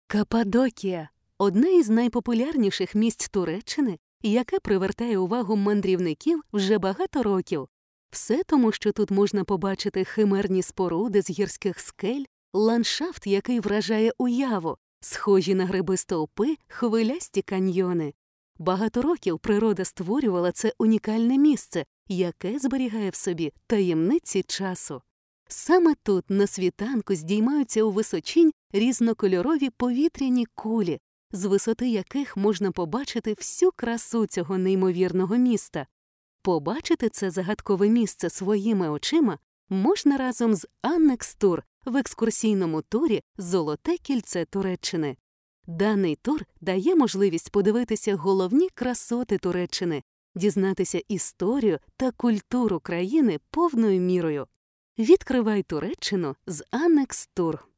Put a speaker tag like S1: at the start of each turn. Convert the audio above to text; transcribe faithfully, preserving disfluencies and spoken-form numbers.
S1: Каппадокія – одне із найпопулярніших місць Туреччини, яке привертає увагу мандрівників вже багато років. Все тому, що тут можна побачити химерні споруди з гірських скель, ландшафт, який вражає уяву, схожі на гриби стовпи, хвилясті каньйони. Багато років природа створювала це унікальне місце, яке зберігає в собі таємниці часу. Саме тут на світанку здіймаються у височінь різнокольорові повітряні кулі, з висоти яких можна побачити всю красу цього неймовірного міста. Побачити це загадкове місце своїми очима можна разом з Аннекс Тур в екскурсійному турі «Золоте кільце Туреччини». Даний тур дає можливість подивитися головні красоти Туреччини, дізнатися історію та культуру країни повною мірою. Відкривай Туреччину з Аннекс Тур.